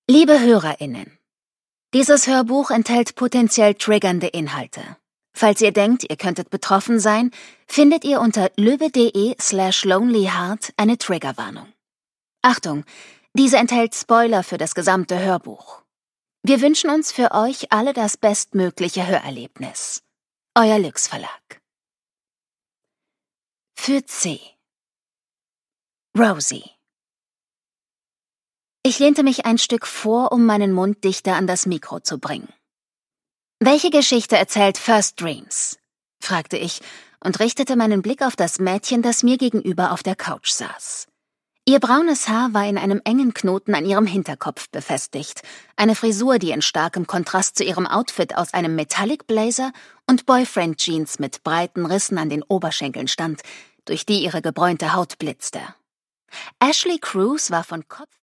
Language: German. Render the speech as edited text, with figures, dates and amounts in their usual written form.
Liebe HörerInnen, dieses Hörbuch enthält potenziell triggernde Inhalte. Falls ihr denkt, ihr könntet betroffen sein, findet ihr unter löwe.de/lonelyheart eine Triggerwarnung. Achtung, diese enthält Spoiler für das gesamte Hörbuch. Wir wünschen uns für euch alle das bestmögliche Hörerlebnis. Euer Lüx Verlag. Für C. Rosie. Ich lehnte mich ein Stück vor, um meinen Mund dichter an das Mikro zu bringen. »Welche Geschichte erzählt First Dreams?« fragte ich und richtete meinen Blick auf das Mädchen, das mir gegenüber auf der Couch saß. Ihr braunes Haar war in einem engen Knoten an ihrem Hinterkopf befestigt, eine Frisur, die in starkem Kontrast zu ihrem Outfit aus einem Metallic Blazer und Boyfriend-Jeans mit breiten Rissen an den Oberschenkeln stand, durch die ihre gebräunte Haut blitzte. Ashley Cruz war von Kopf